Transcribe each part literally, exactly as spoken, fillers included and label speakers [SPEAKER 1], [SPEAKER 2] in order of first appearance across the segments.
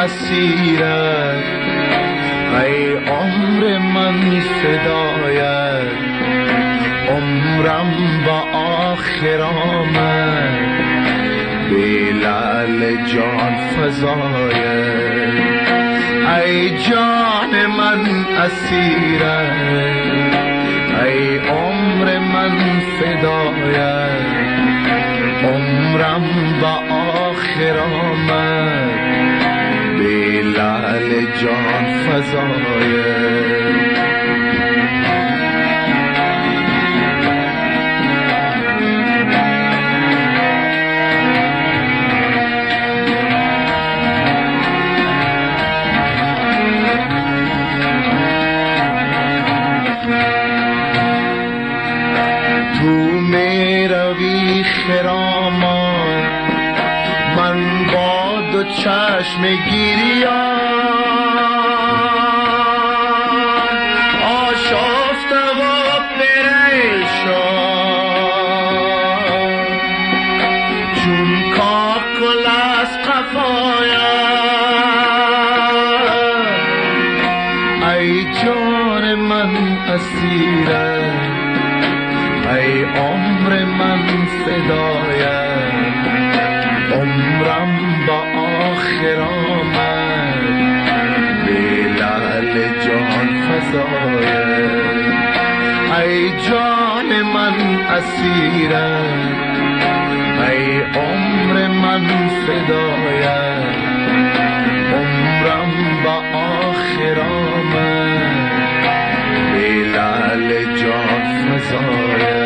[SPEAKER 1] اسیرت، ای عمر من فدایت، عمرم با آخر آمد، به لعل جان فزایت، ای جان من اسیرت، ای عمر من فدایت، عمرم با آخر آمد، به لعل جان فزایت. تو می روی خرامان، من با دو چشم گریان، آشفته و پریشان، چون کاکل از قفایم، ای جان من اسیرت، ای عمر من فدایت، عمرم با آخر آمد، به لعل جان فزایت، ای جان من اسیرت، ای عمر من فدایت، عمرم با آخر آمد، به لعل جان فزایت.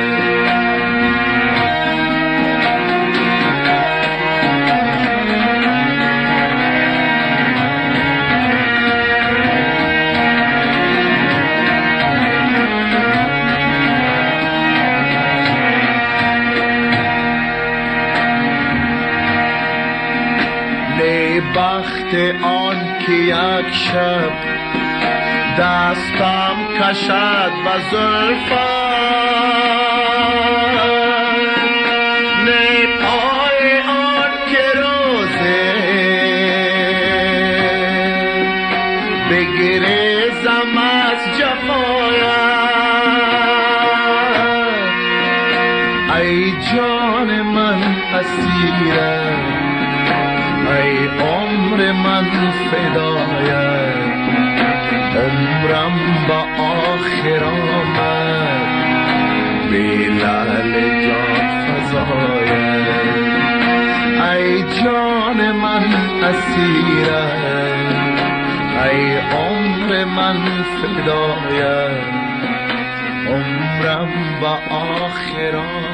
[SPEAKER 1] بخت آن که یک شب دستم کشد و زلفت، نی پای آن که روزه بگریزم از جفایت، ای جان من اسیرت، ای عمر من فدایت، عمرم با آخر آمد، به لعل جان فزایت، ای جان من اسیرت، ای عمر من فدایت، عمرم با آخر آمد.